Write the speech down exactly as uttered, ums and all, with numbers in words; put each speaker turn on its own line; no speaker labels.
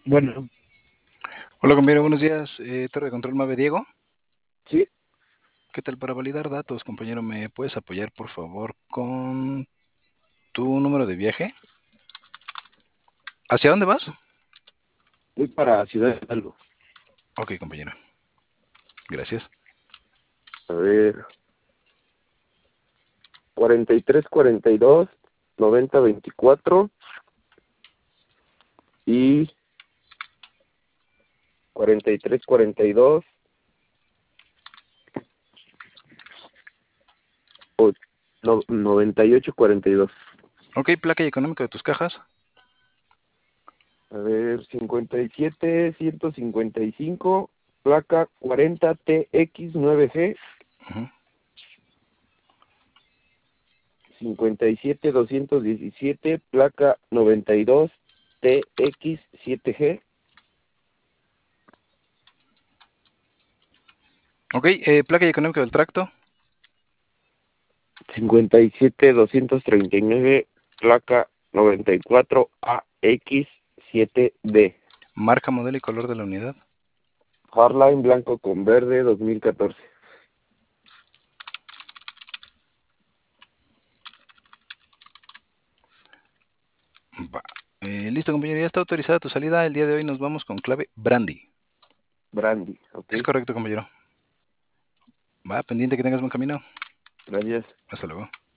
Bueno,
Hola compañero, buenos días. Eh, Torre de Control Mave Diego.
sí,
¿Qué tal? Para validar datos, compañero, ¿me puedes apoyar por favor con tu número de viaje? ¿Hacia dónde vas?
voy para Ciudad Hidalgo.
Ok, compañero. Gracias.
A ver, cuarenta y tres, cuarenta y dos, noventa, veinticuatro y cuarenta y tres, cuarenta y dos, o, no, noventa y ocho, cuarenta y dos.
Ok, placa y económico de tus cajas.
A ver, cincuenta y siete, ciento cincuenta y cinco, placa cuarenta T X nueve G,
Ujú.
cincuenta y siete, doscientos diecisiete, placa noventa y dos T X siete G,
Ok, eh, placa y económico del tracto.
cincuenta y siete, doscientos treinta y nueve, placa noventa y cuatro A X siete D.
Marca, modelo y color de la unidad.
Hardline blanco con verde dos mil catorce.
Va. Eh, listo, compañero, ya está autorizada tu salida. El día de hoy nos vamos con clave Brandy.
Brandy, ok.
Es correcto, compañero. Va, pendiente, que tengas buen camino.
Gracias.
Hasta luego.